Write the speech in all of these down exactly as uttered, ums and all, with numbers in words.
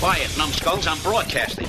Quiet, numbskulls, I'm broadcasting.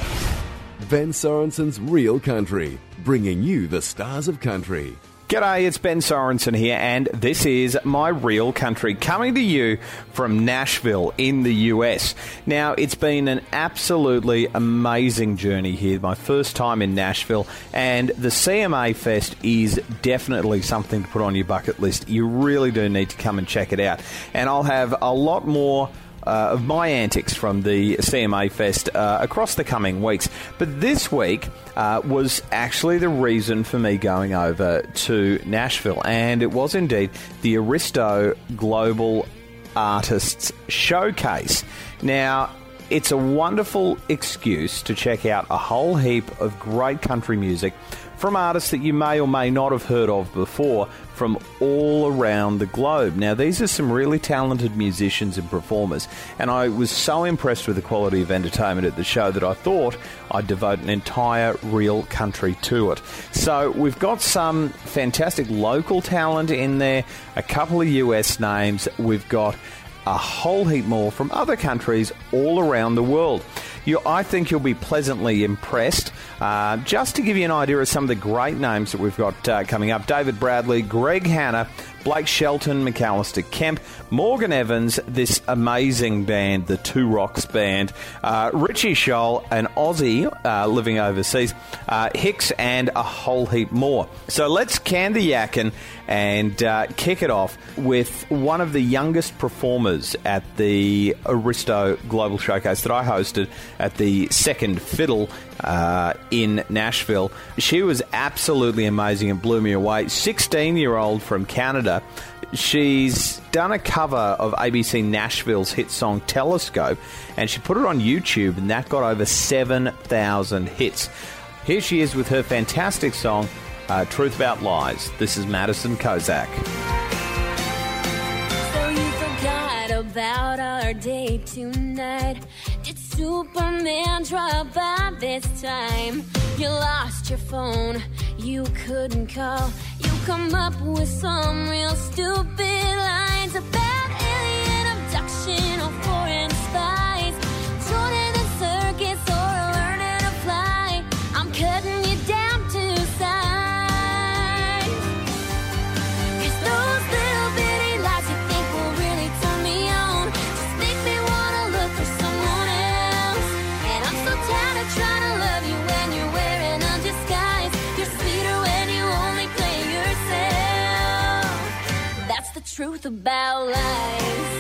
Ben Sorensen's Real Country, bringing you the stars of country. G'day, it's Ben Sorensen here, and this is My Real Country, coming to you from Nashville in the U S. Now, it's been an absolutely amazing journey here, my first time in Nashville, and the C M A Fest is definitely something to put on your bucket list. You really do need to come and check it out. And I'll have a lot more Uh, of my antics from the C M A Fest uh, across the coming weeks. But this week uh, was actually the reason for me going over to Nashville, and it was indeed the Aristo Global Artists Showcase. Now, it's a wonderful excuse to check out a whole heap of great country music from artists that you may or may not have heard of before from all around the globe. Now, these are some really talented musicians and performers, and I was so impressed with the quality of entertainment at the show that I thought I'd devote an entire Real Country to it. So we've got some fantastic local talent in there, a couple of U S names, we've got a whole heap more from other countries all around the world. You, I think you'll be pleasantly impressed. Uh, just to give you an idea of some of the great names that we've got uh, coming up: David Bradley, Greg Hanna, Blake Shelton, McAllister Kemp, Morgan Evans, this amazing band, the Two Rocks Band, uh, Richie Scholl, an Aussie uh, living overseas, uh, Hicks, and a whole heap more. So let's can the yakkin and uh, kick it off with one of the youngest performers at the Aristo Global Showcase that I hosted at the Second Fiddle uh, in Nashville. She was absolutely amazing and blew me away. sixteen-year-old from Canada. She's done a cover of A B C Nashville's hit song Telescope, and she put it on YouTube, and that got over seven thousand hits. Here she is with her fantastic song, uh, Truth About Lies. This is Madison Kozak. So you forgot about our date tonight. Did Superman drop by this time? You lost your phone, you couldn't call. You come up with some real stupid lines about alien abduction or foreign spies, joining the circus or learning to fly. I'm cutting you down to size. 'Cause those little bitty lies you think will really turn me on just make me wanna look for someone else. And I'm so tired of trying to love you when you're wearing a disguise. You're sweeter when you only play yourself. That's the truth about lies.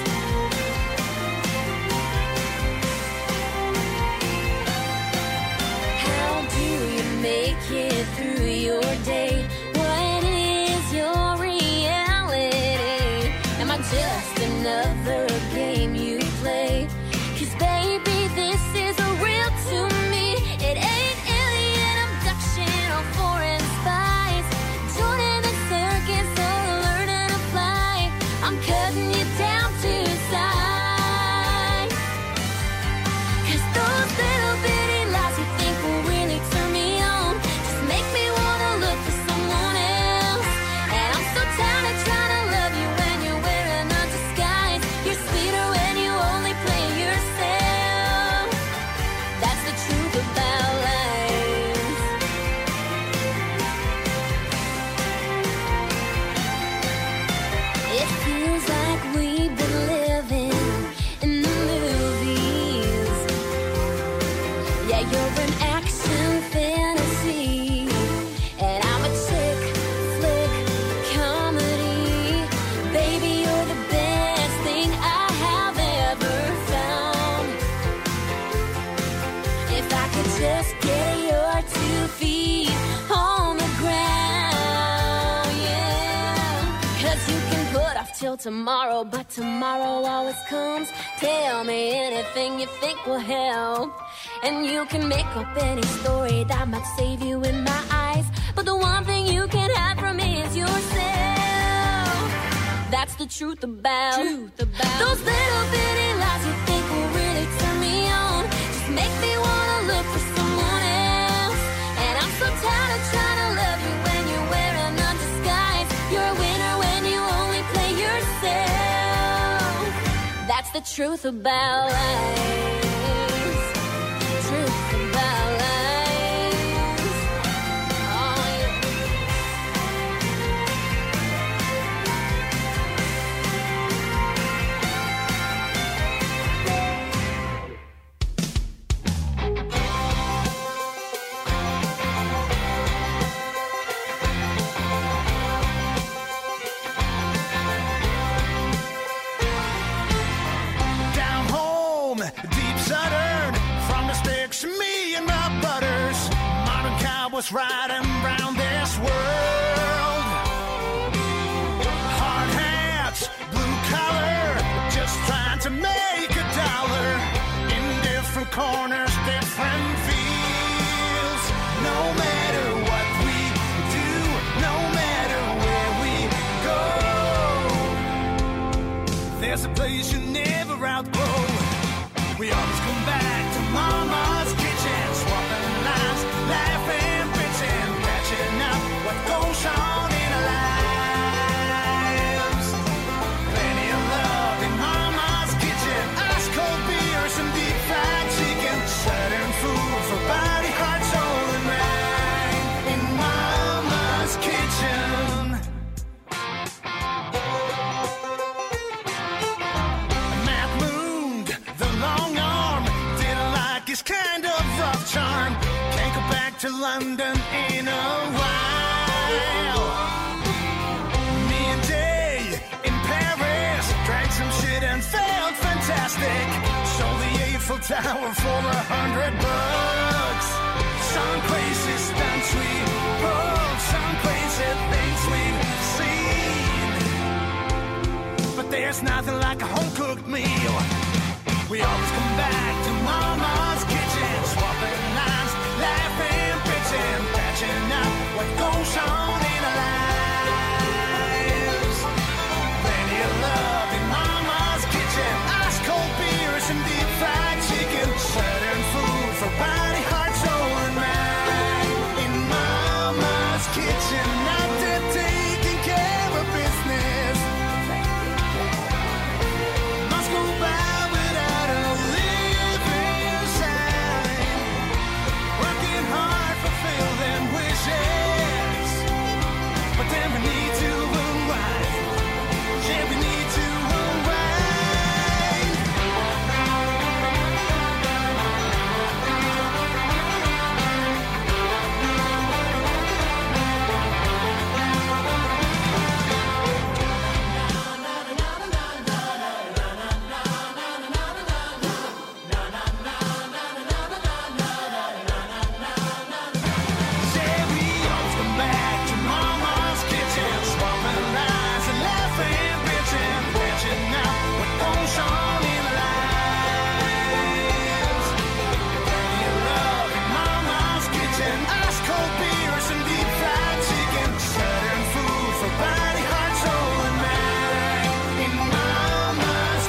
How do you make it through your day? What is your reality? Am I just another game you play? 'Cause baby, this is real to me. It ain't alien abduction or foreign spies, joining the circus or learning to fly. I'm cutting you down to size. 'Cause those little bitty lies you think will really turn me on just make me wanna look for someone else. And I'm so tired of trying to love you when you're wearing a disguise. You're sweeter when you only play yourself. That's the truth about lies. It feels like we've been living in the movies. Yeah, you're an action fantasy, and I'm a chick flick comedy. Baby, you're the best thing I have ever found. If I could just get your two feet on the ground, yeah. 'Cause you can put off till tomorrow, but tomorrow always comes. Tell me anything you think will help. And you can make up any story that might save you in my eyes. But the one thing you can't hide from me is yourself. That's the truth about, truth about those little bitty lies you think will really turn me on. Just make me wanna look for someone else. And I'm so tired of trying to love you when you're wearing a disguise. You're a winner when you only play yourself. That's the truth about life. stuttered from mistakes, me and my butters. Modern cowboys riding round this world. Hard hats, blue collar, just trying to make a dollar. In different corners, different fields. No matter what we do, no matter where we go, there's a place you never outgrow. We always come back to Mama's kitchen, swapping lines, laughing, bitching, catching up what goes on in our lives. Plenty of love in Mama's kitchen, ice cold beers and deep fried chicken, certain food for body, heart, soul, and mind in Mama's kitchen. Matt Moon, the long arm, didn't like his kind of rough charm. Can't go back to London in a while. Me and Jay in Paris drank some shit and felt fantastic. Sold the Eiffel Tower for a hundred bucks. Some crazy stunts we pulled, some crazy things we've seen. But there's nothing like a home-cooked meal. We always come back to Mama's kitchen, swapping lines, laughing, bitching, patching up what goes on in our lives. Plenty of love in Mama's kitchen, ice cold beers and deep fried chicken, certain food for body, heart, soul, and mind in Mama's kitchen. Out there taking care of business. Must go by without a living sign. Working hard, fulfill them wishes. But then we need to unwind. Yeah, we need to unwind. Say we always come back to Mama's kitchen, swapping lines and laughing, bitching, catching up what goes on in our lives. Plenty of love in Mama's kitchen, ice cold beers and deep fried chicken, certain food for body, heart, soul, and mind in Mama's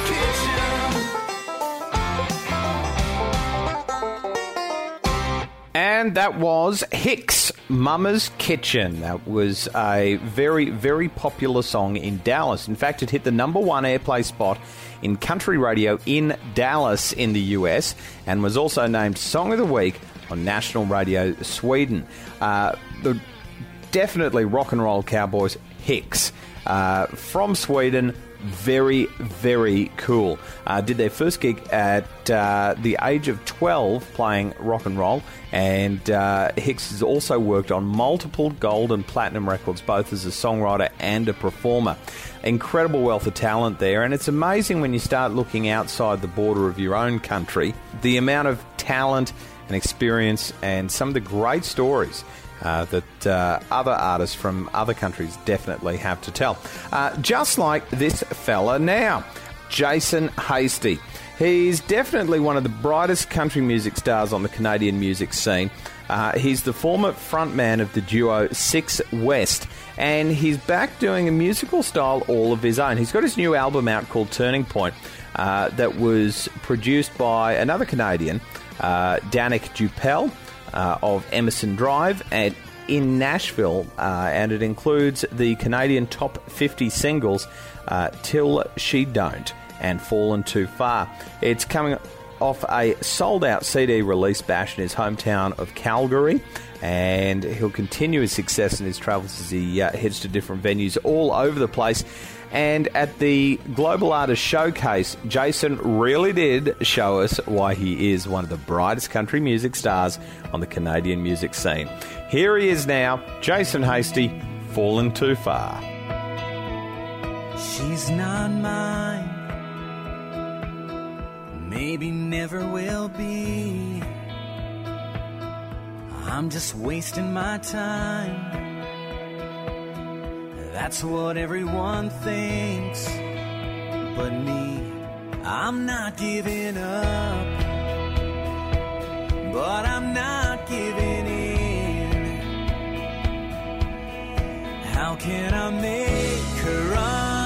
kitchen. And that was Hicks, Mama's Kitchen. That was a very, very popular song in Dallas. In fact, it hit the number one airplay spot in country radio in Dallas in the U S and was also named Song of the Week on National Radio Sweden. Uh, the definitely rock and roll cowboys, Hicks, uh, from Sweden. Very, very cool. Uh, did their first gig at uh, the age of twelve playing rock and roll, and uh, Hicks has also worked on multiple gold and platinum records, both as a songwriter and a performer. Incredible wealth of talent there, and it's amazing when you start looking outside the border of your own country, the amount of talent and experience and some of the great stories Uh, that uh, other artists from other countries definitely have to tell. Uh, just like this fella now, Jason Hasty. He's definitely one of the brightest country music stars on the Canadian music scene. Uh, he's the former frontman of the duo Six West, and he's back doing a musical style all of his own. He's got his new album out called Turning Point uh, that was produced by another Canadian, uh, Danik Dupel, Uh, of Emerson Drive and in Nashville, uh, and it includes the Canadian top fifty singles uh, Till She Don't and Fallen Too Far. It's coming off a sold-out C D release bash in his hometown of Calgary, and he'll continue his success in his travels as he uh, heads to different venues all over the place. And at the Global Artist Showcase, Jason really did show us why he is one of the brightest country music stars on the Canadian music scene. Here he is now, Jason Hasty, Fallen Too Far. She's not mine. maybe never will be. I'm just wasting my time. That's what everyone thinks. But me, I'm not giving up. But I'm not giving in. How can I make her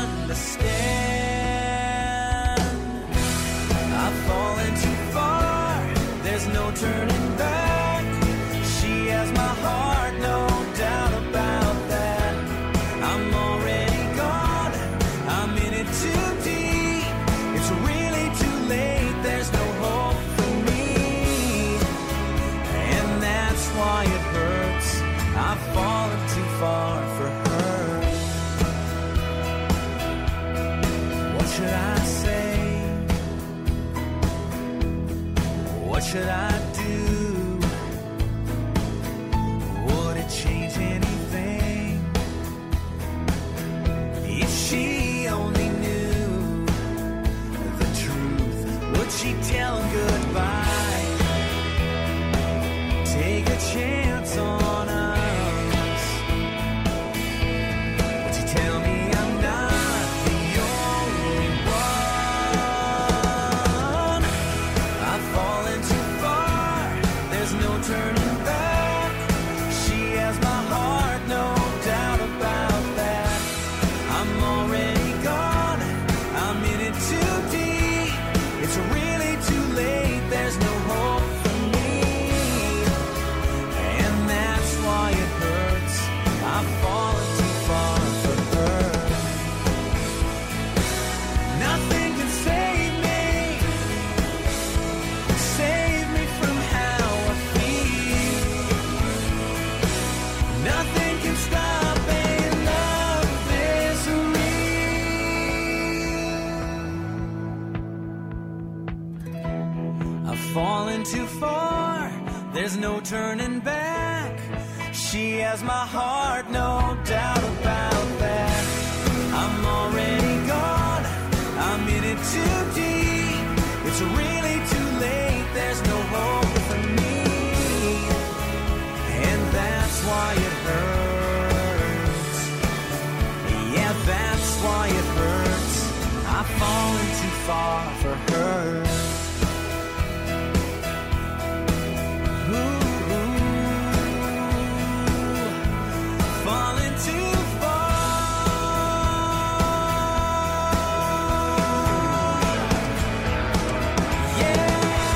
understand? I've fallen too far, there's no turning back. She has my heart, no doubt about that. I'm already gone, I'm in it too deep. It's really too late, there's no hope for me. And that's why it hurts, I've fallen too far for her. What should I say? What should I do? Would it change anything? If she only knew the truth, would she tell him goodbye? Take a chance on us. Would you tell me I'm not the only one? I've fallen too far, there's no turning back. She has my heart, no doubt about that. I'm already gone, I'm in it too deep. It's really too late, there's no hope for me. And that's why it hurts, I've fallen too far for her. Nothing can save me, save me from how I feel. Nothing can stop a love this real. I've fallen too far, there's no turning back. She has my heart, no doubt about that. I'm already gone, I'm in it too deep. It's really too late, there's no hope for me. And that's why it hurts. Yeah, that's why it hurts. I've fallen too far for her. Ooh, falling too far. Yeah.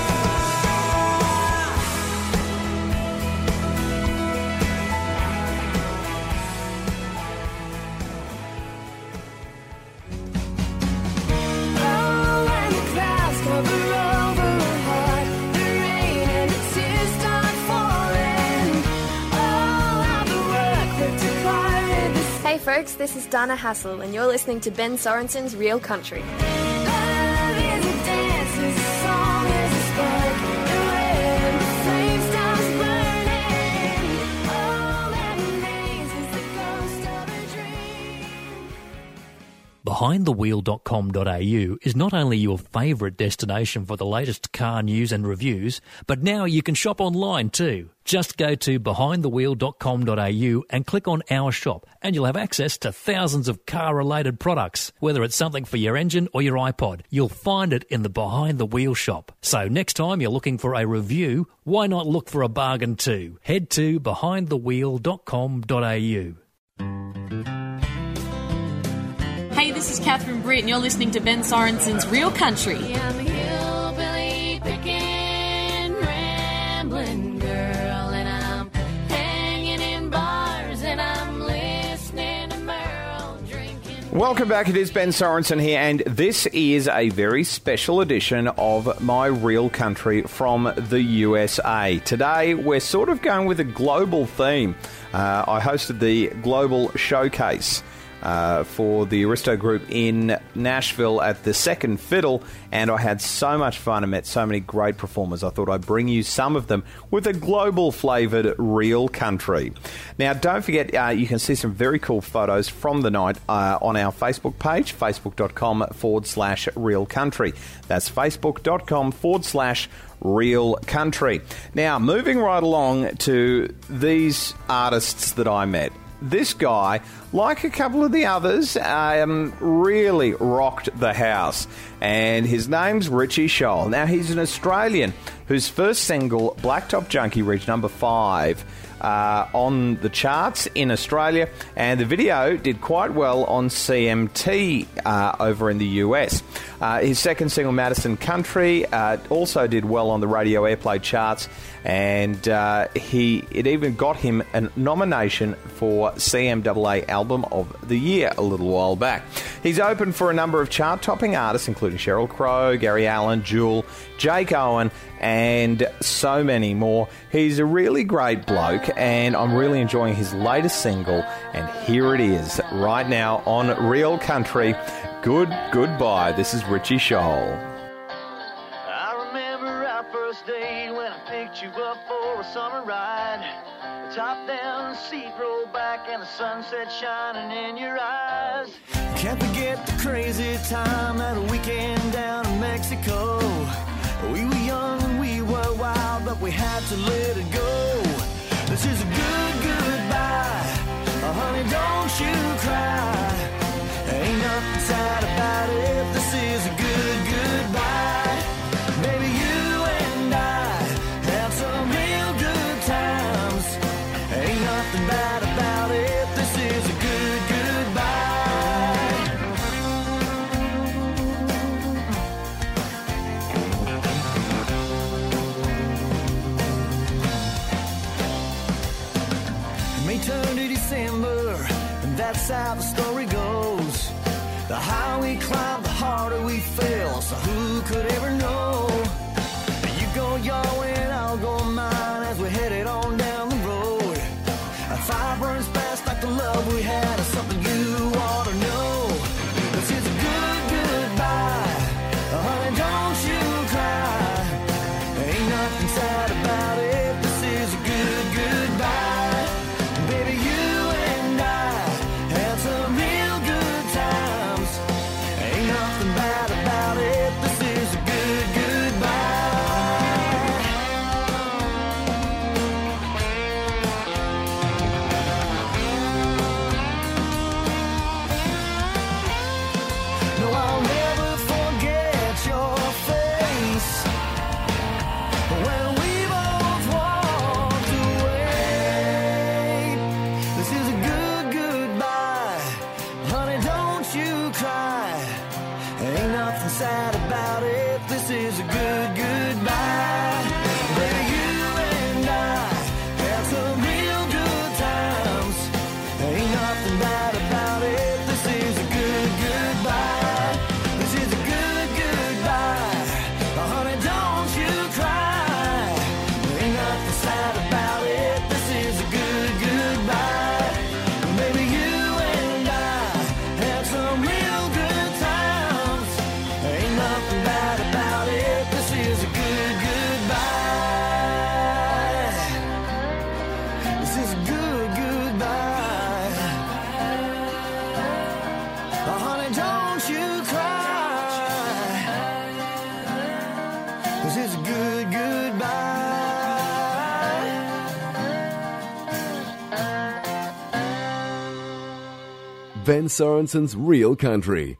Oh, when the clouds cover over our heart, the rain and the tears start falling. All of the work put to part in this. Hey folks, this is Dana Hassel, and you're listening to Ben Sorensen's Real Country. Love is a dance, is a song, is a spark. And when the flame stops burning, all that remains is the ghost of a dream. behind the wheel dot com dot a u is not only your favourite destination for the latest car news and reviews, but now you can shop online too. Just go to behind the wheel dot com dot a u and click on Our Shop, and you'll have access to thousands of car-related products. Whether it's something for your engine or your iPod, you'll find it in the Behind the Wheel shop. So next time you're looking for a review, why not look for a bargain too? Head to behind the wheel dot com dot a u. Hey, this is Catherine Britt, and you're listening to Ben Sorensen's Real Country. I'm a hillbilly picking, rambling girl, and I'm hanging in bars, and I'm listening to Merle drinking. Welcome back. It is Ben Sorensen here, and this is a very special edition of My Real Country from the U S A. Today, we're sort of going with a global theme. Uh, I hosted the Global Showcase uh, for the Aristo Group in Nashville at the Second Fiddle, and I had so much fun and met so many great performers. I thought I'd bring you some of them with a global flavoured real country. Now, don't forget, uh, you can see some very cool photos from the night uh, on our Facebook page, facebook.com forward slash real country. That's facebook.com forward slash real country. Now, moving right along to these artists that I met. This guy, like a couple of the others, um, really rocked the house. And his name's Richie Scholl. Now, he's an Australian whose first single, Blacktop Junkie, reached number five uh, on the charts in Australia. And the video did quite well on C M T uh, over in the U S. Uh, his second single, Madison Country, uh, also did well on the radio airplay charts. And uh, he it even got him a nomination for C M A A Album of the Year a little while back. He's opened for a number of chart-topping artists, including Sheryl Crow, Gary Allen, Jewel, Jake Owen, and so many more. He's a really great bloke, and I'm really enjoying his latest single, and here it is, right now on Real Country, Good Goodbye. This is Richie Scholl. I remember our first date when I picked you up for a summer ride. The top down, the seat rolled back, and the sunset shining in your eyes. Can't forget the crazy time that weekend down in Mexico. We were young and we were wild, but we had to let it go. This is a good goodbye. Oh, honey, don't you cry. Ain't nothing sad about it. This is a good goodbye. Baby, you and I had some real good times. Ain't nothing bad about it. This is a good goodbye. May turn to December, and that's how the story goes. The higher we climb, the harder we fell, so who could ever know? You go your way and I'll go mine as we headed on down the road. A fire burns fast like the love we had is something you ought to know. This is a good goodbye. Honey, don't you cry. Ain't nothing sad about it. This is a good goodbye. Baby, you and I had some real good times. Ain't nothing bad about it. This is a good goodbye. No, I'll never forget your face when we both walked away. This is a good goodbye. Honey, don't you cry. Ain't nothing sad about it. This is a good goodbye. Baby, you and I had some real good times. Ain't nothing bad about it. This is a good goodbye. This is a good goodbye. Honey, don't you cry. Ain't nothing sad about it. This is a good goodbye. Baby, you and I had some real good times. Ain't nothing bad about it. This is a good goodbye. This is a good goodbye. Oh, honey, don't you cry. This is a good goodbye. Ben Sorensen's Real Country.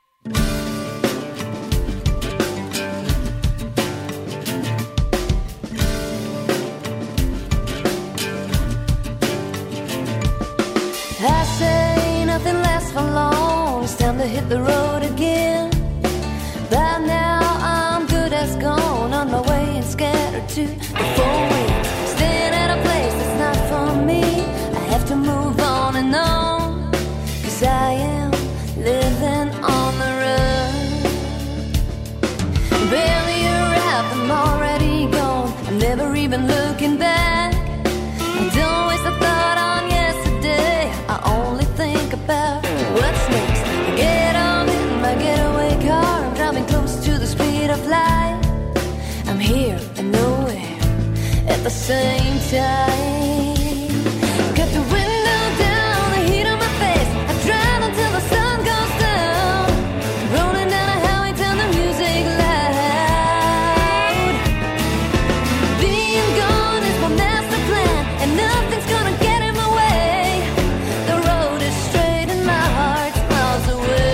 I say nothing lasts for long. It's time to hit the road again. By now I'm good as gone, on my way and scattered to the four winds. Staying at a place that's not for me. I have to move on and on, 'cause I am living on the run. Barely arrived, I'm already gone. I'm never even looking back. I don't waste a thought on yesterday. I only think about What's next? I get on in my getaway car. I'm driving close to the speed of light. I'm here and nowhere at the same time. Got the window down, the heat on my face. I drive until the sun goes down. Rolling down a highway, turn the music loud. Being gone is my master plan, and nothing's gonna get in my way. The road is straight and my heart's miles away.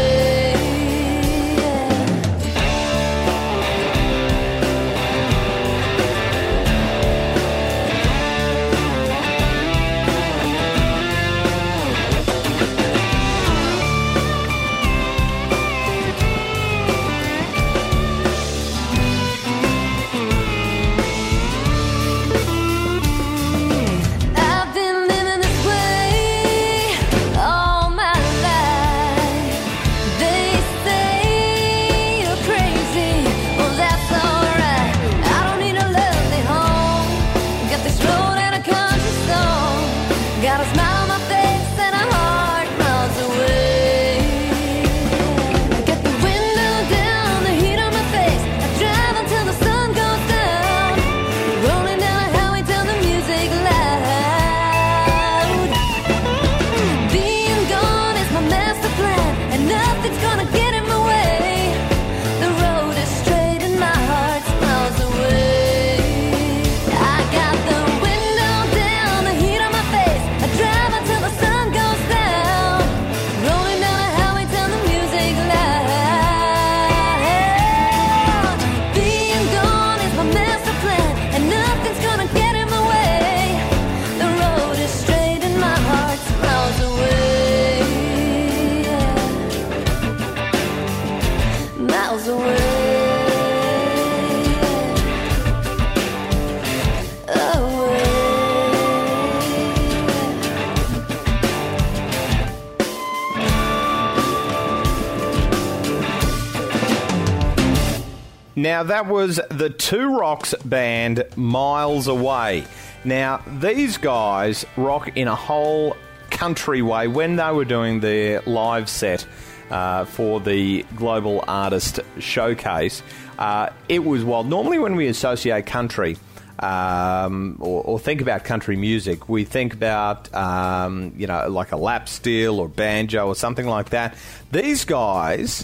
I've been living this way all my life. They say you're crazy, well that's alright. I don't need a lovely home. Got this road and a country song. Got a smile on my face and a heart miles away. Got the window down, the heat on my face. I drive until the sun goes down. Rolling down a highway, turn the music loud. Being gone is my master plan, and nothing's gonna get in my way. The road is straight and my heart's miles away. I got the window down, the heat on my face. I drive until the sun goes down. Rolling down a highway, turn the music loud. Being gone is my master plan, and nothing's gonna get in my way. The road is straight and my heart's miles away. Miles away. Away. Now, that was the Two Rocks band, Miles Away. Now, these guys rock in a whole country way. When they were doing their live set uh, for the Global Artist Showcase, uh, it was, well, normally when we associate country um, or, or think about country music, we think about, um, you know, like a lap steel or banjo or something like that. These guys,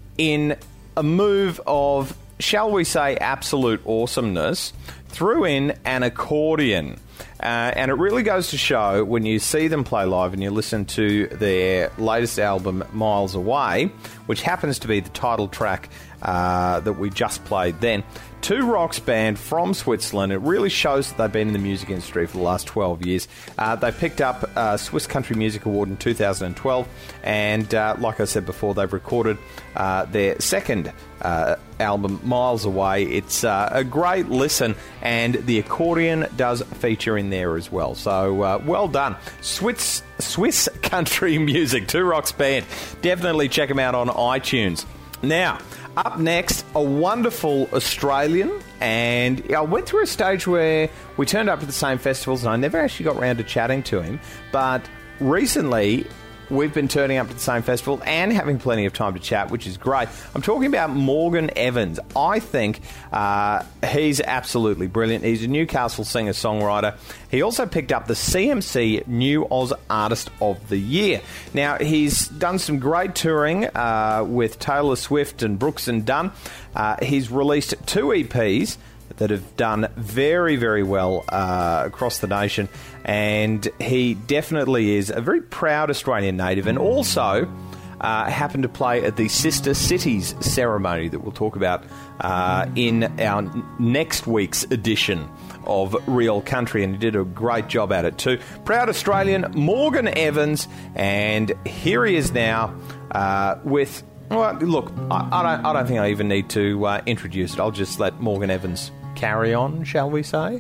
in a move of, shall we say, absolute awesomeness, threw in an accordion. Uh, and it really goes to show when you see them play live and you listen to their latest album, Miles Away, which happens to be the title track uh, that we just played then. Two Rocks band from Switzerland. It really shows that they've been in the music industry for the last twelve years. Uh, they picked up a Swiss Country Music Award in two thousand twelve, and uh, like I said before, they've recorded uh, their second uh, album, Miles Away. It's uh, a great listen, and the accordion does feature in there as well. So uh, well done. Swiss, Swiss Country Music, Two Rocks band. Definitely check them out on iTunes. Now, up next, a wonderful Australian, and I went through a stage where we turned up to the same festivals and I never actually got round to chatting to him, but recently we've been turning up to the same festival and having plenty of time to chat, which is great. I'm talking about Morgan Evans. I think uh, he's absolutely brilliant. He's a Newcastle singer-songwriter. He also picked up the C M C New Oz Artist of the Year. Now, he's done some great touring uh, with Taylor Swift and Brooks and Dunn. Uh, he's released two E Ps that have done very, very well uh, across the nation, and he definitely is a very proud Australian native, and also uh, happened to play at the Sister Cities ceremony that we'll talk about uh, in our next week's edition of Real Country, and he did a great job at it too. Proud Australian Morgan Evans, and here he is now uh, with... Well, look, I, I don't. I don't think I even need to uh, introduce it. I'll just let Morgan Evans carry on, shall we say?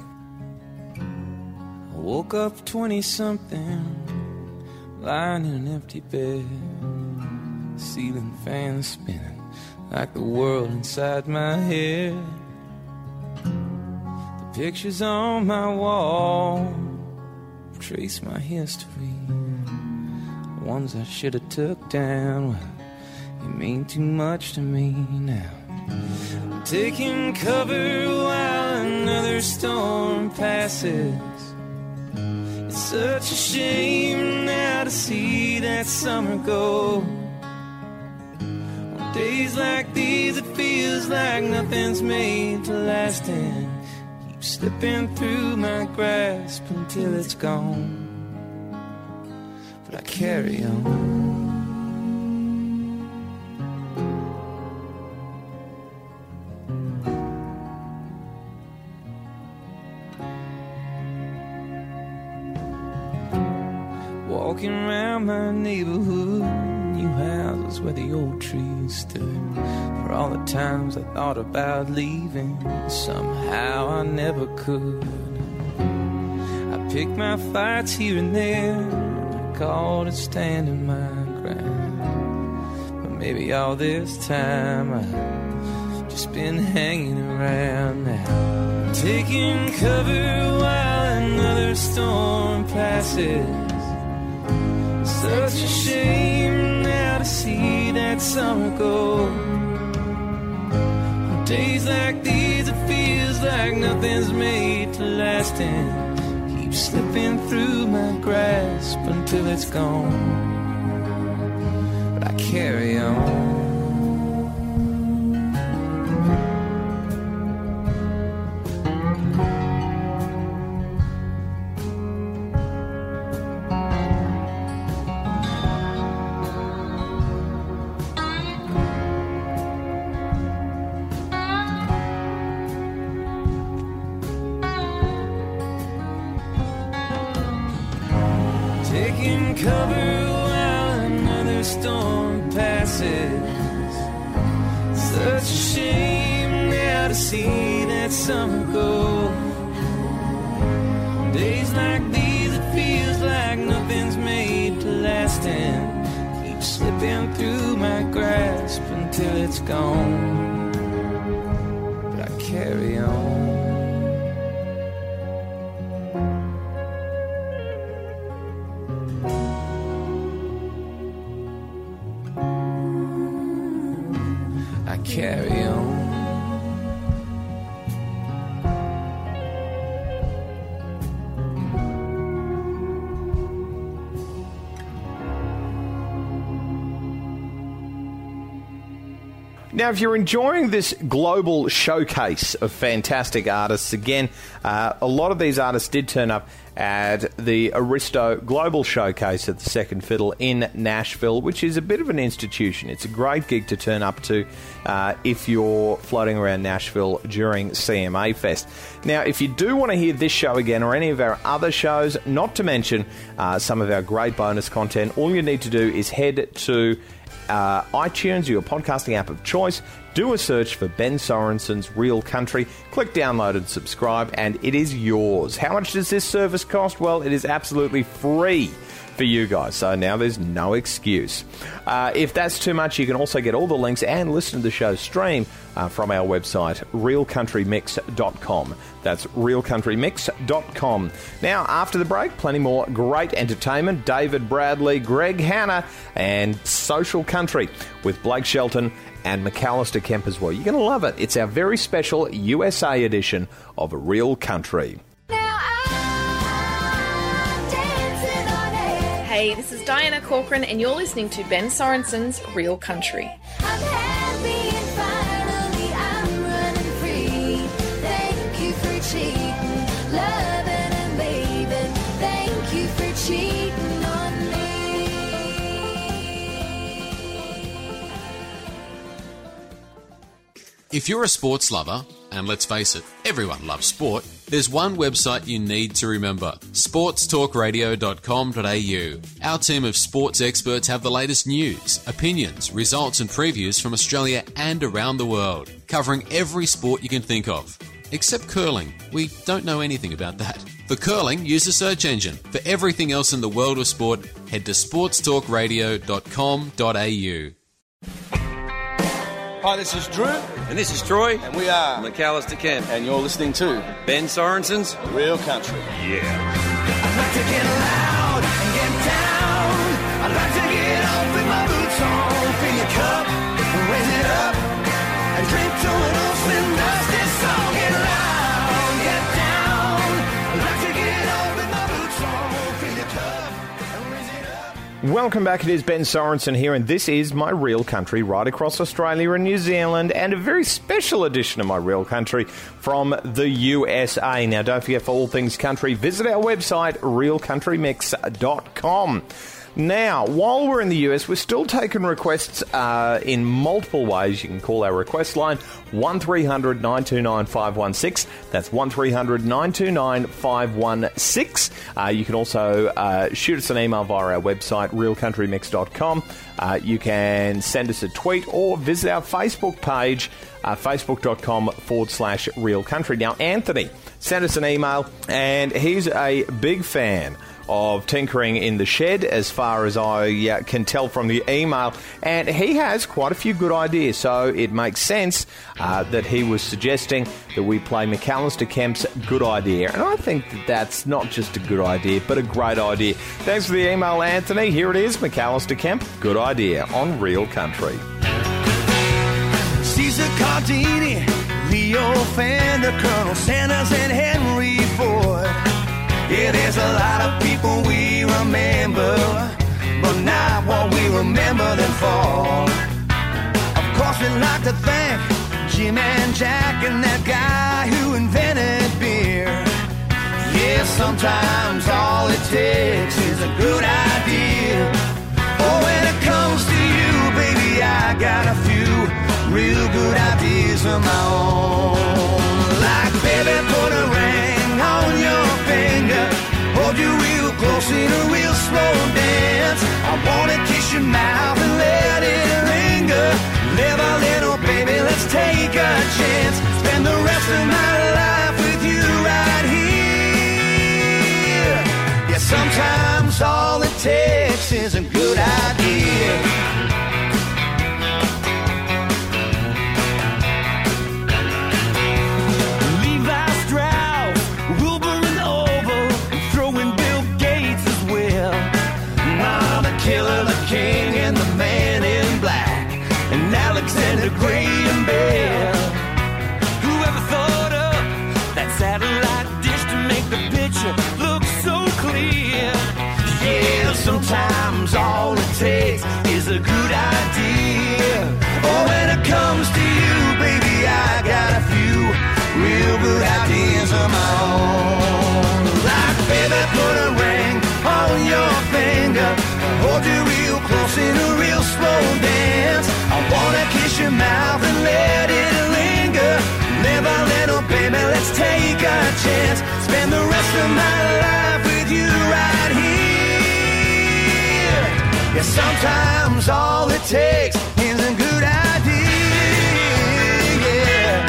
I woke up twenty-something, lying in an empty bed, ceiling fan spinning like the world inside my head. The pictures on my wall trace my history. ones I should have took down. Well, you mean too much to me now. I'm taking cover while another storm passes. It's such a shame now to see that summer go. On days like these it feels like nothing's made to last, and keep slipping through my grasp until it's gone. But I carry on. Walking around my neighborhood, new houses where the old trees stood. For all the times I thought about leaving, somehow I never could. I picked my fights here and there, I called it standing my ground. But maybe all this time I've just been hanging around now, taking cover while another storm passes. Such a shame now to see that summer go. On days like these it feels like nothing's made to last, and keep slipping through my grasp until it's gone. But I carry on. Taking cover while another storm passes. Such a shame now to see that summer go. Days like these it feels like nothing's made to last, and keep slipping through my grasp until it's gone. But I carry on. Carry on. Now, if you're enjoying this global showcase of fantastic artists, again, uh, a lot of these artists did turn up at the Aristo Global Showcase at the Second Fiddle in Nashville, which is a bit of an institution. It's a great gig to turn up to uh, if you're floating around Nashville during C M A Fest. Now, if you do want to hear this show again or any of our other shows, not to mention uh, some of our great bonus content, all you need to do is head to uh, iTunes, your podcasting app of choice. Do a search for Ben Sorensen's Real Country. Click download and subscribe, and it is yours. How much does this service cost? Well, it is absolutely free for you guys, so now there's no excuse. Uh, if that's too much, you can also get all the links and listen to the show stream uh, from our website, real country mix dot com. That's real country mix dot com. Now, after the break, plenty more great entertainment. David Bradley, Greg Hanna, and Social Country with Blake Shelton and McAllister Kemp as well. You're going to love it. It's our very special U S A edition of Real Country. Hey, this is Diana Corcoran, and you're listening to Ben Sorensen's Real Country. I'm happy and finally I'm running free. Thank you for cheating, loving and leaving. Thank you for cheating on me. If you're a sports lover, and let's face it, everyone loves sport, there's one website you need to remember, sports talk radio dot com dot a u. Our team of sports experts have the latest news, opinions, results and previews from Australia and around the world, covering every sport you can think of. Except curling. We don't know anything about that. For curling, use the search engine. For everything else in the world of sport, head to sports talk radio dot com dot a u. Hi, this is Drew. And this is Troy. And we are McAllister Kemp. And you're listening to Ben Sorensen's Real Country. Yeah. I'd like to get loud and get down. I like to get off with my boots on, fill your cup, raise it up, and drink to an old spin dusty song. Get loud, get down. I like to get off with my boots on, fill your cup, and raise it up. Welcome back. It is Ben Sorensen here, and this is My Real Country right across Australia and New Zealand, and a very special edition of My Real Country from the U S A. Now, don't forget, for all things country, visit our website, real country mix dot com. Now, while we're in the U S, we're still taking requests uh, in multiple ways. You can call our request line, one three hundred nine two nine five one six. That's one three hundred nine two nine five one six. Uh, you can also uh, shoot us an email via our website, real country mix dot com. Uh, you can send us a tweet or visit our Facebook page, uh, facebook.com forward slash real country. Now, Anthony sent us an email, and he's a big fan of Tinkering in the Shed, as far as I uh, can tell from the email, and he has quite a few good ideas, so it makes sense uh, that he was suggesting that we play McAllister Kemp's Good Idea, and I think that that's not just a good idea, but a great idea. Thanks for the email, Anthony. Here it is, McAllister Kemp, Good Idea on Real Country. Caesar Cardini, Leo Fender, Colonel Sanders, and Henry Ford. Yeah, there's a lot of people we remember, but not what we remember them for. Of course, we'd like to thank Jim and Jack and that guy who invented beer. Yeah, sometimes all it takes is a good idea. Oh, when it comes to you, baby, I got a few real good ideas of my own. Like, baby, put a ring on your finger, hold you real close in a real slow dance. I wanna kiss your mouth and let it linger. Live a little, baby, let's take a chance. Spend the rest of my life with you right here. Yeah, sometimes all it takes is a good idea. Killer, the king, and the man in black, and Alexander Graham Bell. Whoever thought up that satellite dish to make the picture look so clear? Yeah, sometimes all it takes is a good idea. Oh, when it comes to you, baby, I got a few real good ideas of my own. Like, baby, put a ring on your finger, hold you real close in a real slow dance. I wanna kiss your mouth and let it linger. Live a little, baby, let's take a chance. Spend the rest of my life with you right here. Yeah, sometimes all it takes is a good idea. Yeah.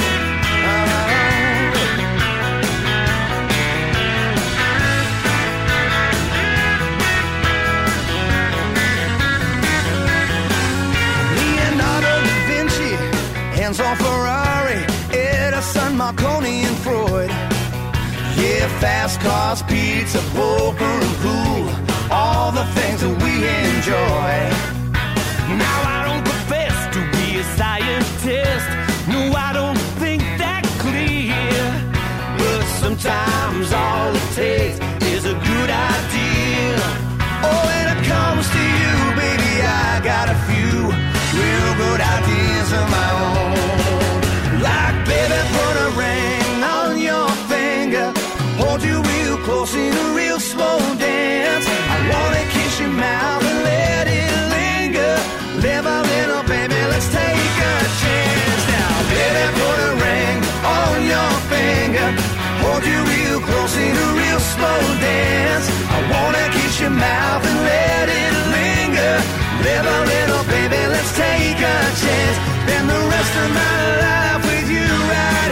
Hands on Ferrari, Edison, Marconi, and Freud. Yeah, fast cars, pizza, poker, and pool, all the things that we enjoy. Now I don't profess to be a scientist, no, I don't think that clear. But sometimes all it takes is a good idea. Oh, when it comes to you, baby, I got a few real good ideas of my own. Like, baby, put a ring on your finger, hold you real close in a real slow dance. I wanna kiss your mouth and let it linger. Live a little, baby, let's take a chance. Now, baby, put a ring on your finger, hold you real close in a real slow dance. I wanna kiss your mouth and let it linger. Live a little, baby, let's take a chance. Spend the rest of my life with you right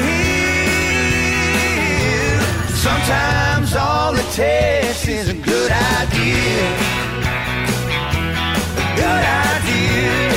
here. Sometimes all it takes is a good idea. A good idea.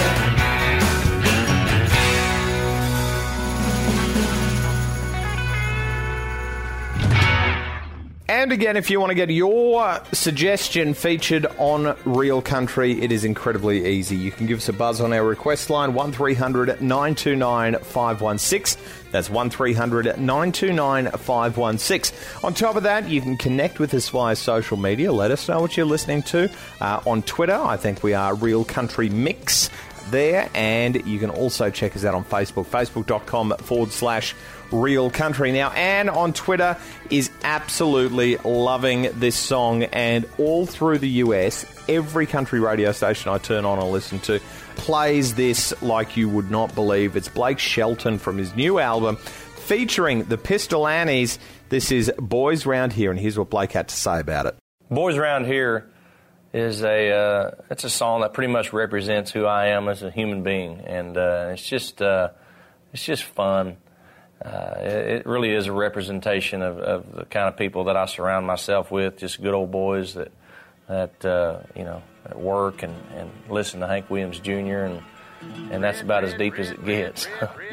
And again, if you want to get your suggestion featured on Real Country, it is incredibly easy. You can give us a buzz on our request line, one three hundred nine two nine five one six. That's one three hundred nine two nine five one six. On top of that, you can connect with us via social media. Let us know what you're listening to. Uh, on Twitter, I think we are Real Country Mix there. And you can also check us out on Facebook, facebook.com forward slash Real Country. Now, Anne on Twitter is absolutely loving this song, and all through the U S, every country radio station I turn on and listen to plays this like you would not believe. It's Blake Shelton from his new album featuring the Pistol Annies. This is Boys Round Here, and here's what Blake had to say about it. Boys Round Here is a uh, it's a song that pretty much represents who I am as a human being, and uh, it's just uh, it's just fun. Uh, it, it really is a representation of, of the kind of people that I surround myself with, just good old boys that, that uh, you know, that work and, and listen to Hank Williams Junior, and, and that's about as deep as it gets.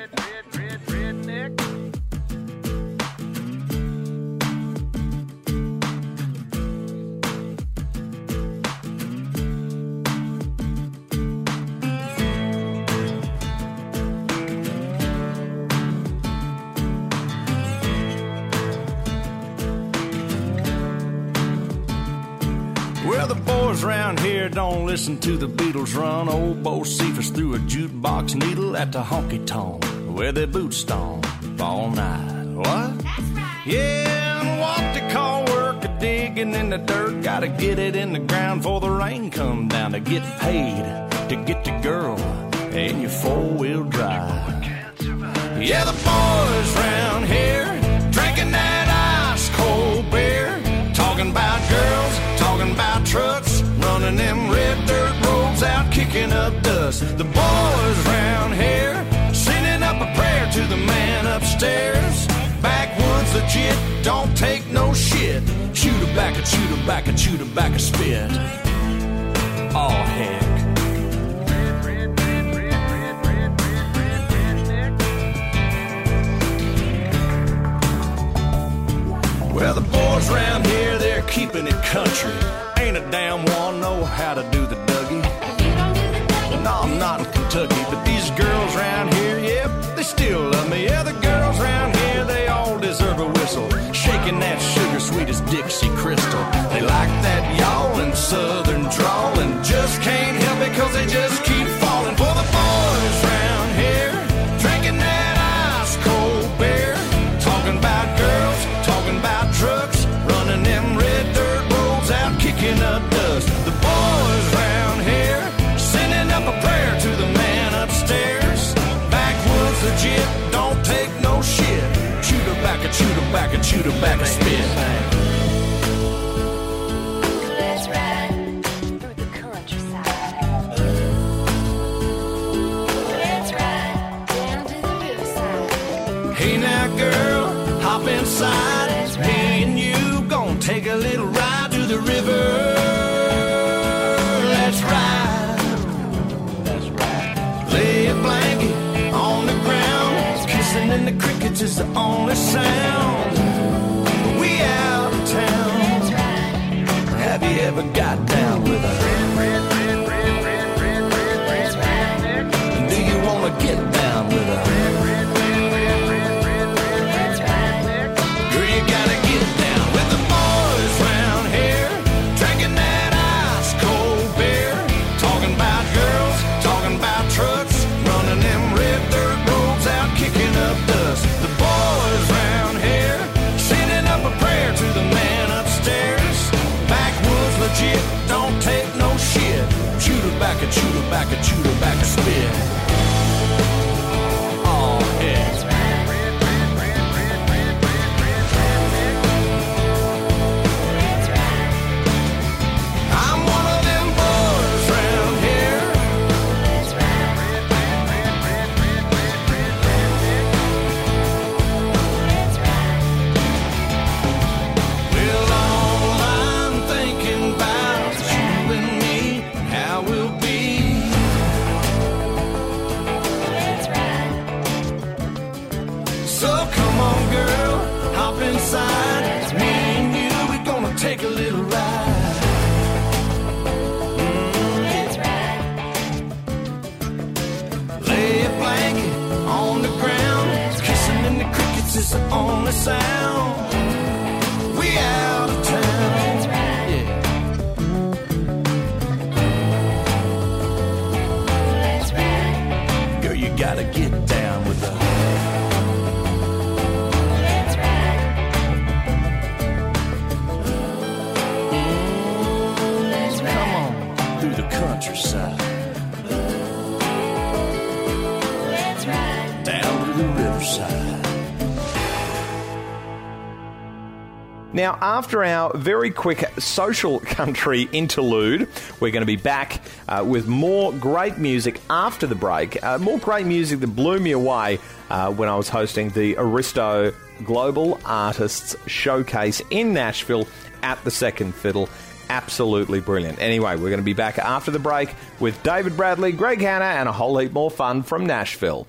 Well, the boys round here don't listen to the Beatles run. Old Bo Cephas threw a jukebox needle at the honky-tonk where their boots stomp all night. What? That's right. Yeah, and what they call work a digging in the dirt. Gotta get it in the ground before the rain come down to get paid, to get the girl and your four-wheel drive. Yeah, the boys round here drinking that ice-cold beer, talking about girls, talking about trucks, running them red dirt roads out, kicking up dust. The boys round here sending up a prayer to the man upstairs. Backwoods legit, don't take no shit. Chew tobacco, chew tobacco, chew tobacco, spit. Oh, heck. Well, the boys round here, they're keeping it country. Ain't a damn one know how to do the Dougie. No, I'm not in Kentucky, but these girls round here, yep, they still love me. Yeah, the girls round here, they all deserve a whistle. Shaking that sugar sweet as Dixie Crystal. They like that yawling southern drawl and just can't help it cause they just keep falling for the boys round here. Drinking that ice cold beer, talking about girls, talking about trucks, running them red dirt roads out, kicking up dust. The boys round here sending up a prayer to the man upstairs. Backwoods legit, don't take no shit. Chew tobacco, chew tobacco, chew tobacco, spit. Let's ride through the countryside. Let's ride down to the riverside. Hey now girl, hop inside. Me and you gon' take a little ride to the river. Let's ride. Let's ride. Lay a blanket on the ground. Kissing in the crickets is the only sound. We out of town. Have you ever got down with a do you wanna get down with a trucks, running them red dirt roads out, kicking up dust. The boys round here take a little ride. Mm, let's ride. Lay a blanket on the ground. Kissing in the crickets is the only sound. We out of town. Let's ride. Yeah. Let's ride. Girl, you gotta get down with the. Let's ride. Let's ride. Come on through the countryside. Let's ride. Down to the riverside. Now, after our very quick social country interlude, we're going to be back uh, with more great music after the break. Uh, more great music that blew me away uh, when I was hosting the Aristo Global Artists Showcase in Nashville at the Second Fiddle. Absolutely brilliant. Anyway, we're going to be back after the break with David Bradley, Greg Hanna, and a whole heap more fun from Nashville.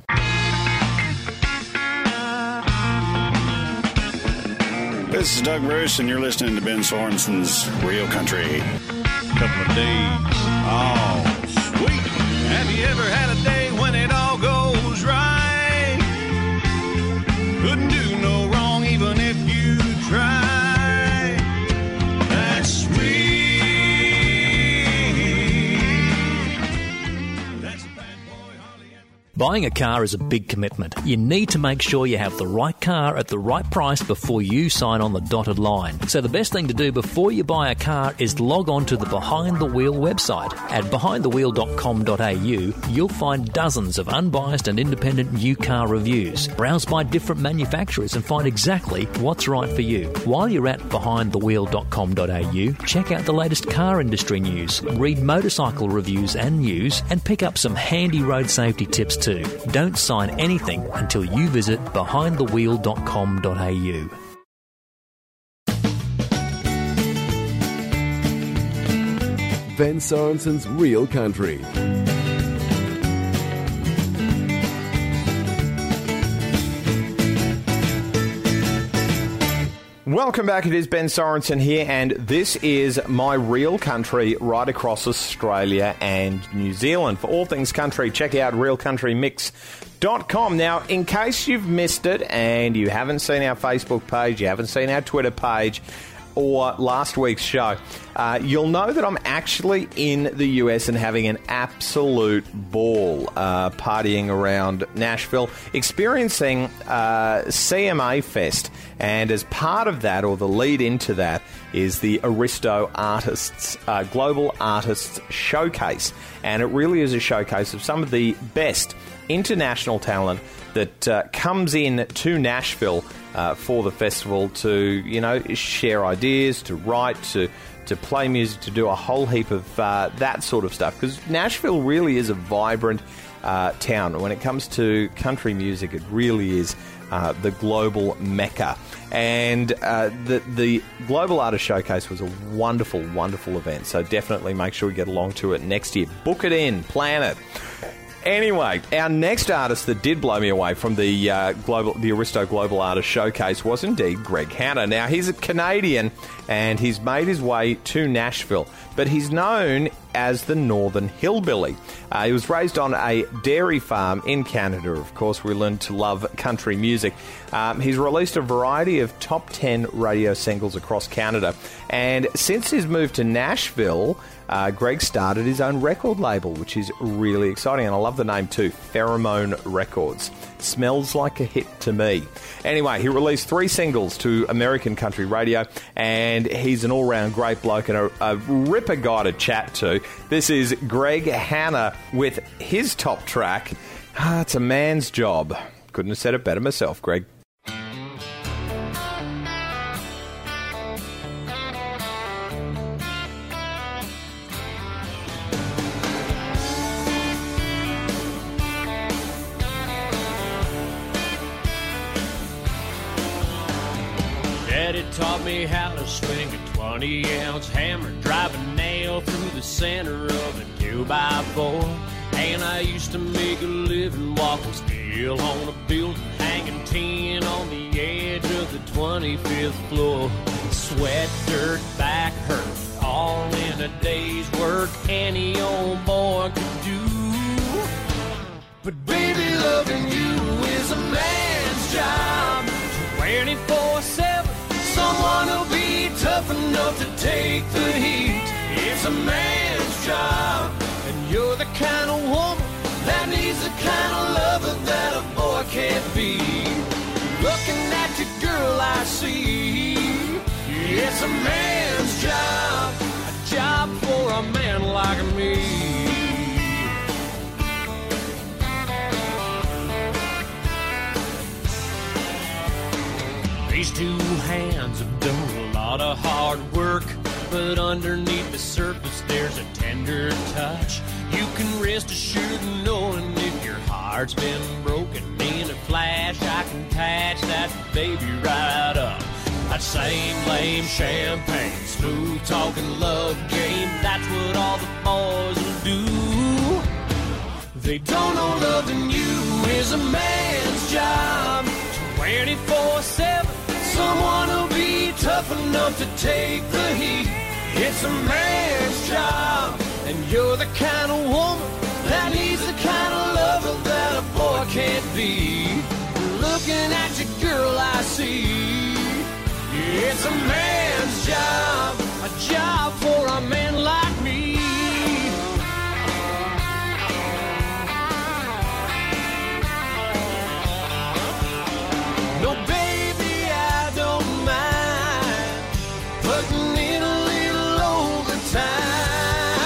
This is Doug Bruce, and you're listening to Ben Sorensen's Real Country. Couple of days. Oh, sweet. Have you ever had a day when it all goes right? Couldn't do no wrong even if you tried. That's sweet. That's a bad boy, Holly. Buying a car is a big commitment. You need to make sure you have the right car at the right price before you sign on the dotted line. So the best thing to do before you buy a car is log on to the Behind the Wheel website. At behind the wheel dot com dot a u, you'll find dozens of unbiased and independent new car reviews. Browse by different manufacturers and find exactly what's right for you. While you're at behind the wheel dot com dot a u, check out the latest car industry news, read motorcycle reviews and news, and pick up some handy road safety tips too. Don't sign anything until you visit behind the wheel dot com dot a u. Ben Sorensen's Real Country. Welcome back. It is Ben Sorensen here, and this is my Real Country right across Australia and New Zealand. For all things country, check out real country mix dot com. Now, in case you've missed it and you haven't seen our Facebook page, you haven't seen our Twitter page, or last week's show, uh, you'll know that I'm actually in the U S and having an absolute ball uh, partying around Nashville, experiencing uh, C M A Fest. And as part of that, or the lead into that, is the Aristo Artists, uh, Global Artists Showcase. And it really is a showcase of some of the best international talent that uh, comes in to Nashville uh, for the festival to, you know, share ideas, to write, to to play music, to do a whole heap of uh, that sort of stuff. Because Nashville really is a vibrant uh, town. When it comes to country music, it really is uh, the global mecca. And uh, the, the Global Artist Showcase was a wonderful, wonderful event. So definitely make sure you get along to it next year. Book it in, plan it. Anyway, our next artist that did blow me away from the uh, global, the Aristo Global Artist Showcase was indeed Greg Hanna. Now, he's a Canadian and he's made his way to Nashville, but he's known as the Northern Hillbilly. Uh, he was raised on a dairy farm in Canada. Of course, we learned to love country music. Um, he's released a variety of top ten radio singles across Canada, and since his move to Nashville, Uh, Greg started his own record label, which is really exciting, and I love the name too, Pheromone Records. Smells like a hit to me. Anyway, he released three singles to American country radio, and he's an all-round great bloke and a, a ripper guy to chat to. This is Greg Hanna with his top track. Ah, it's a man's job. Couldn't have said it better myself, Greg. Daddy taught me how to swing a twenty-ounce hammer, drive a nail through the center of a two by four. And I used to make a living walking stick Still on a building, hanging tin on the edge of the twenty-fifth floor. Sweat, dirt, back hurt, all in a day's work any old boy could do. But baby, loving you is a man's job. twenty-four seven, someone who'll be tough enough to take the heat. It's a man's job, and you're the kind of woman that needs the kind of lover that a boy can't be. Looking at you, girl, I see it's a man's job, a job for a man like me. These two hands have done a lot of hard work, but underneath the surface there's a tender touch. You can rest assured knowing if your heart's been broken in a flash, I can patch that baby right up. That same lame champagne, smooth talking love game, that's what all the boys will do. They don't know loving you is a man's job. twenty-four seven, someone who'll be tough enough to take the heat. It's a man's job, and you're the kind of woman that needs the kind of lover that a boy can't be. Looking at you, girl, I see it's a man's job, a job for a man like me. No, baby, I don't mind putting in a little overtime.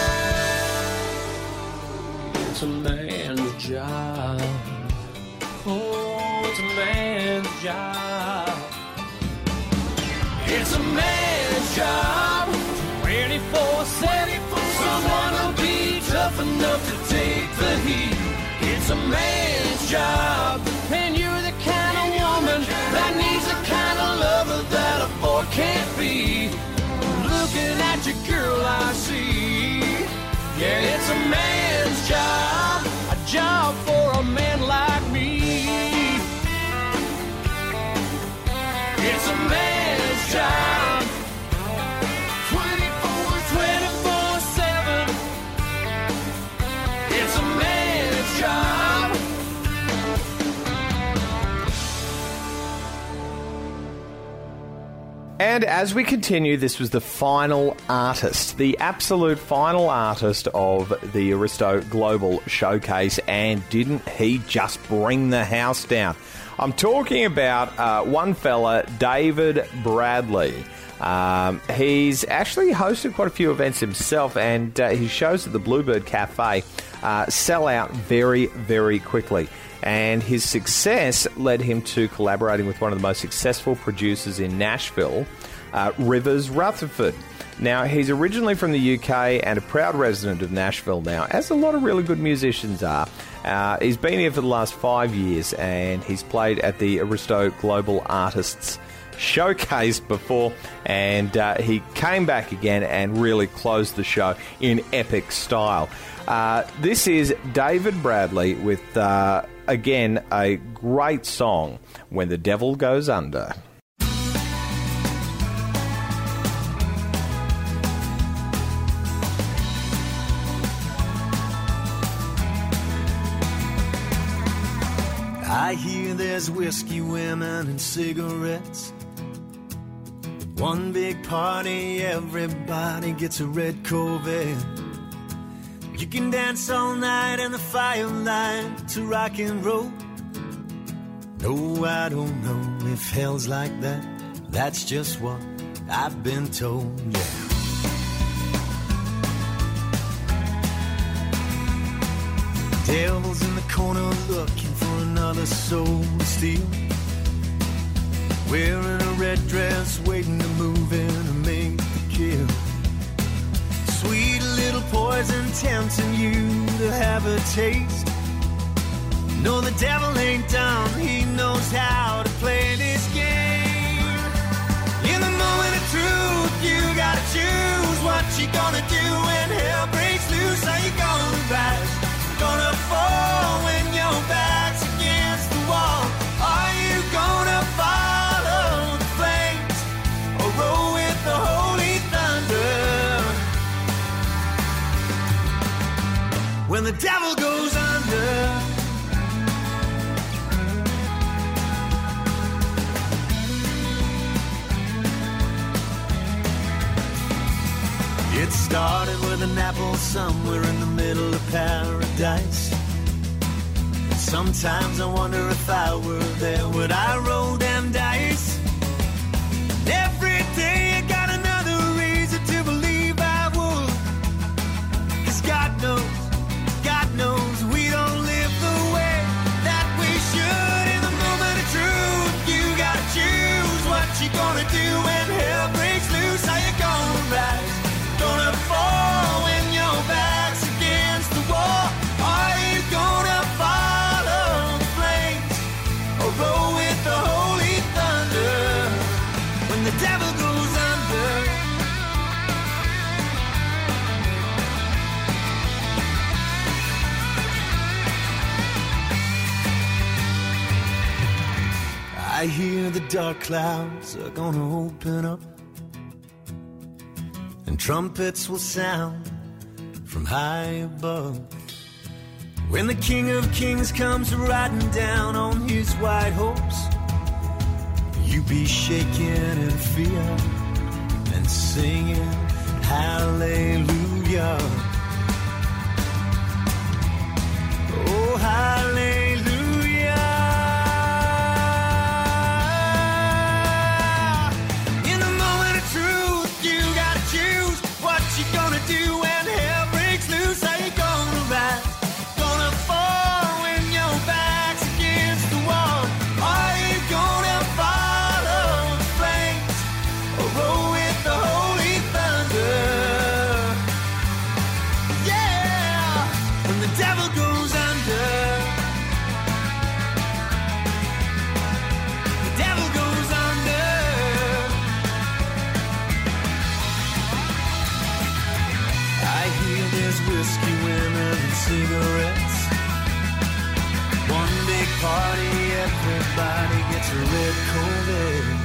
It's a man's job. Oh, it's a man's job. It's a man's job. twenty-four seven. Someone will be tough enough to take the heat. It's a man's job. And you're the kind of woman that needs the kind of lover that a boy can't be. Looking at you, girl, I see. Yeah, it's a man's job, a job for a man like me. It's a man's job, twenty-four seven. It's a man's job. And as we continue, this was the final artist, the absolute final artist of the Aristo Global Showcase, and didn't he just bring the house down? I'm talking about uh, one fella, David Bradley. Um, he's actually hosted quite a few events himself, and uh, his shows at the Bluebird Cafe uh, sell out very, very quickly. And his success led him to collaborating with one of the most successful producers in Nashville, uh, Rivers Rutherford. Now, he's originally from the U K and a proud resident of Nashville now, as a lot of really good musicians are. Uh, he's been here for the last five years, and he's played at the Aristo Global Artists Showcase before, and uh, he came back again and really closed the show in epic style. Uh, this is David Bradley with, uh, again, a great song, When the Devil Goes Under. I hear there's whiskey, women, and cigarettes. One big party, everybody gets a red Corvette. You can dance all night in the firelight to rock and roll. No, I don't know if hell's like that. That's just what I've been told, yeah. Devil's in the corner looking for another soul to steal. Wearing a red dress, waiting to move in and make the kill. Sweet little poison tempting you to have a taste. No, the devil ain't dumb, he knows how to play this game. In the moment of truth, you gotta choose what you gonna do when hell breaks loose. Are you gonna rise? Gonna fall when your back's against when the devil goes under. It started with an apple somewhere in the middle of paradise. Sometimes I wonder if I were there, would I roll them dice? And every day I got another reason to believe I would. 'Cause God knows, God knows we don't live the way that we should. In the moment of truth, you gotta choose what you gonna do when hell breaks loose. How you gonna rise? Gonna fall when your back's against the wall? Are you gonna follow the flames or roll with the holy thunder when the devil goes under? I hear the dark clouds are gonna open up, and trumpets will sound from high above. When the King of Kings comes riding down on his white horse, you be shaking in fear and singing hallelujah. Oh, hallelujah. In the moment of truth, you gotta choose what you gonna do when hell breaks loose. How you gonna rise? Gonna fall when your back's against the wall? Are you gonna follow the flames or roll with the holy thunder? Yeah, when the devil goes under, the devil goes under. I hear there's whiskey, women, and cigarettes. One big party, everybody gets a red Corvette.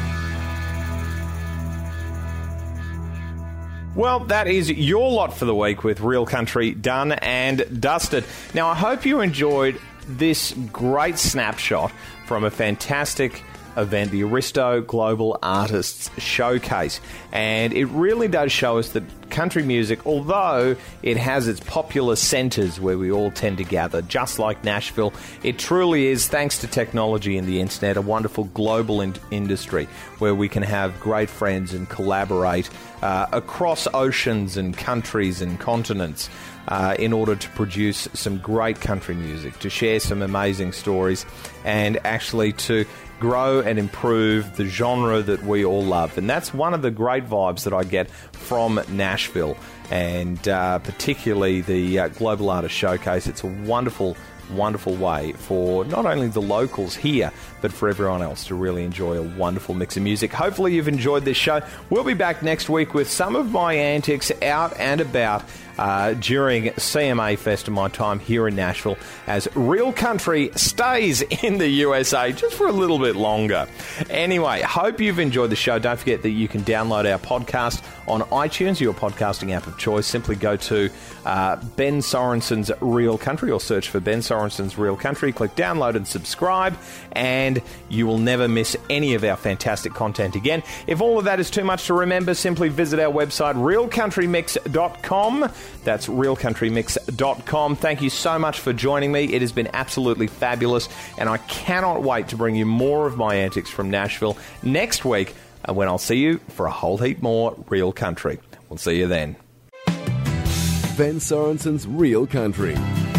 Well, that is your lot for the week with Real Country done and dusted. Now, I hope you enjoyed this great snapshot from a fantastic event, the Aristo Global Artists Showcase. And it really does show us that country music, although it has its popular centres where we all tend to gather, just like Nashville, it truly is, thanks to technology and the internet, a wonderful global in- industry where we can have great friends and collaborate uh, across oceans and countries and continents uh, in order to produce some great country music, to share some amazing stories, and actually to grow and improve the genre that we all love. And that's one of the great vibes that I get from Nashville, and uh, particularly the uh, Global Artist Showcase. It's a wonderful, wonderful way for not only the locals here, but for everyone else to really enjoy a wonderful mix of music. Hopefully you've enjoyed this show. We'll be back next week with some of my antics out and about Uh, during C M A Fest and my time here in Nashville, as Real Country stays in the U S A just for a little bit longer. Anyway, hope you've enjoyed the show. Don't forget that you can download our podcast on iTunes, your podcasting app of choice. Simply go to uh, Ben Sorensen's Real Country, or search for Ben Sorensen's Real Country. Click download and subscribe, and you will never miss any of our fantastic content again. If all of that is too much to remember, simply visit our website, real country mix dot com. That's real country mix dot com. Thank you so much for joining me. It has been absolutely fabulous, and I cannot wait to bring you more of my antics from Nashville next week, uh, when I'll see you for a whole heap more Real Country. We'll see you then. Ben Sorensen's Real Country.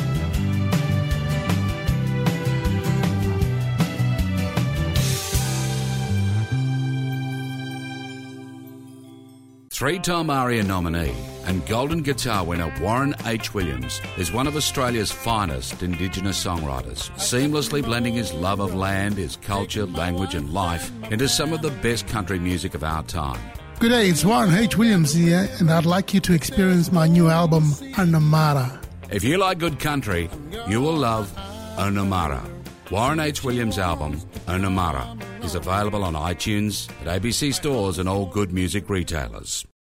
Three-time ARIA nominee and Golden Guitar winner Warren H. Williams is one of Australia's finest Indigenous songwriters, seamlessly blending his love of land, his culture, language and life into some of the best country music of our time. Good day, it's Warren H. Williams here, and I'd like you to experience my new album, Onamara. If you like good country, you will love Onamara. Warren H. Williams' album, Onamara, is available on iTunes, at A B C stores and all good music retailers.